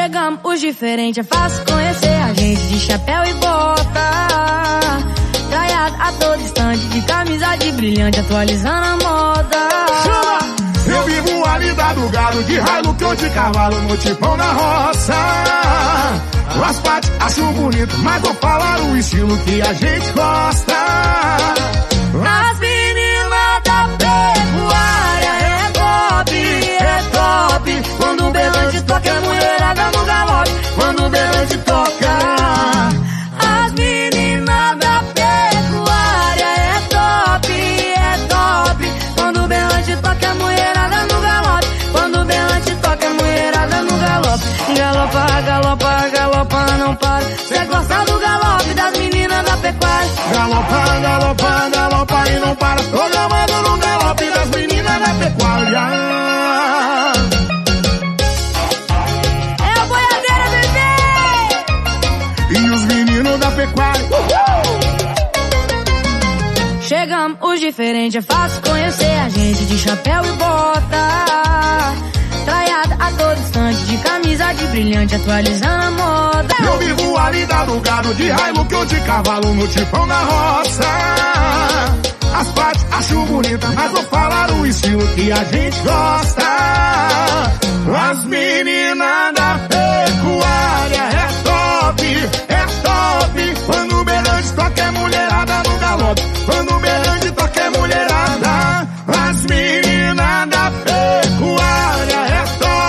Chegamos, os diferentes, é fácil conhecer a gente de chapéu e bota, traiado a todo instante, de camisa de brilhante, atualizando a moda. Chama! Eu vivo a vida do gado, de Hilux ou de cavalo, no tipão na roça. O asfalto acho bonito, mas vou falar o estilo que a gente gosta. As meninas da pecuária é top. Quando o berrante toca, é mulherada no galope. Quando o berrante toca, as meninas da pecuária é top. Quando o berrante toca, é mulherada no galope. Quando o berrante toca, é mulherada no galope. Galopa, galopa, galopa, não para. Cê gosta do galope das meninas da pecuária. Galopa, galopa, galopa e não para. Tô gravando no galope das meninas da pecuária. É o boiadeiro, bebê! E os meninos da pecuária. Chegamos, os diferentes, é fácil conhecer a gente de chapéu e bota, traiada a todo instante, de camisa de brilhante, atualizando a moda. Eu vivo a vida do gado, de Hilux ou de cavalo, no tipão na roça. As partes acho bonita, mas vou falar o estilo que a gente gosta. As meninas da pecuária é top. Quando o berrante toca, é mulherada no galope. Quando o berrante toca, é mulherada. As meninas da pecuária é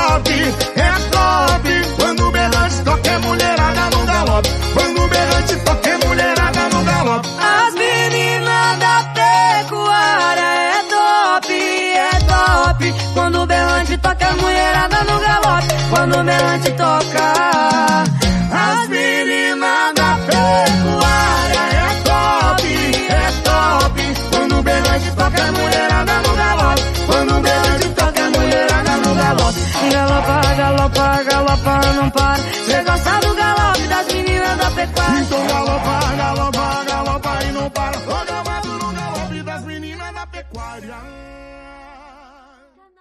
top. Quando o berrante toca, é mulherada no galope. Quando o berrante toca, é mulherada no galope. As meninas da pecuária é top. Quando o berrante toca, é mulherada no galope. Quando o berrante toca,